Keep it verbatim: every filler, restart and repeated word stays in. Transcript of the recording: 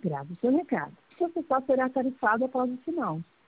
Grave o seu recado. Você só será tarifado após o sinal.